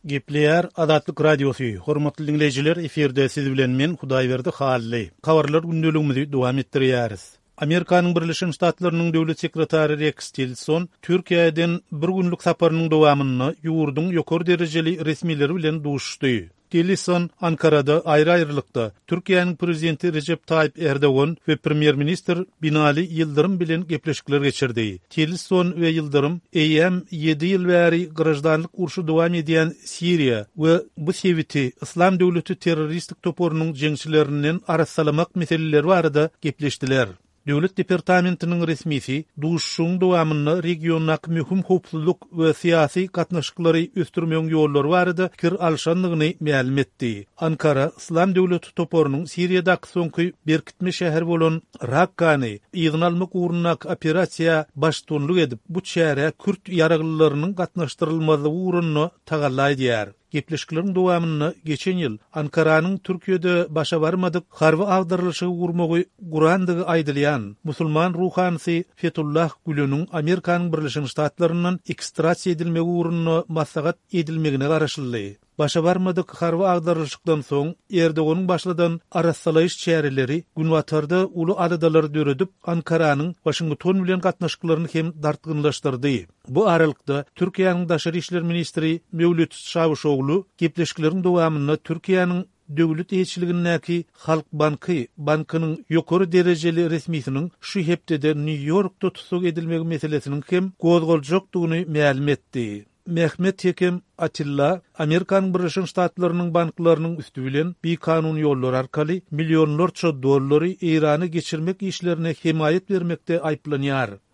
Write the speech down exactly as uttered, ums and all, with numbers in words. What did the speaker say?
Gepleyer Adatlyk Radiosu. Hormatly dinleyijiler, eferde siz bilen men Hudaýberdi Halily. Habarlar gündeligimizi dowam etdirýäris. Amerikanyň Birleşik Ştatlarynyň döwlet sekretary Rex Tillerson Türkiýeden bir günlük saparynyň dowamyny ýurdun ýokary derejeli resmileri bilen duşdy. Tillerson Ankara'da aýry-aýrylykda Türkiýanyň prezidenti Recep Tayyip Erdogan we premier-ministr Binali Yıldırım bilen gepleşikler geçirdi. Tillerson we Yıldırım eýem ýedi ýyl bäri garaşdanlyk urşy dowam edýän Siriýa we bu sebiti İslam döwleti terroristik toporunyň jeňçilerinden arassalamak meseleleri barada gepleşdiler. Döwlet departamentiniň resmisi duşuşyň dowamyny regionaky möhüm howpsuzlyk we syýasy gatnaşyklary östürmegiň ýollary barada fikir alşanlygyny ma'lum etdi. Ankara İslam döwleti toporunyň Siriýadaky soňky berkitme şäher bolan Rakkany ýygyny almak uğrunak operasiýa başçylyk edip bu şähere Kürt ýaraglylarynyň gatnaşdyrylmazy uğruny tagallaýdýar. Gepleşikleriň dowamyny geçen ýyl Ankaranyň Türkiýede başa barmadyk harby agdarylyşy gurmagy Gurandygy aýdylýan musulman ruhanysy Fethullah Güleniň Amerikanyň Birleşik Ştatlarynyň ekstrasiýa edilmegi uğruny maslahat edilmegine garaşyldy. Başa barmadyk harby agdarylykdan soň Erdoganyň başladan arassalaýyş çäreleri günwatarda uly adadalar döredip Ankaranyň Washington bilen gatnaşyklaryny hem dartgynlaşdyrdy. Bu aralykda Türkiýanyň Daşary işler ministri Mevlüt Çavuşoglu gepleşikleriň dowamyny Türkiýanyň döwlet eýçiligindäki Halk Banky bankynyň ýokary derejeli resmisiniň şu hepdede New Yorkda tutsak edilmegi meselesiniň hem gozgoljokdygyny ma'lum etdi. Mehmet Hekim Atilla, Amerikanyň Birleşik Ştatlarynyň banklarynyň üstü bilen bir kanun ýolları arkaly millionlarça dollary Irany geçirmek işlerine himayet bermekde aýplanýar.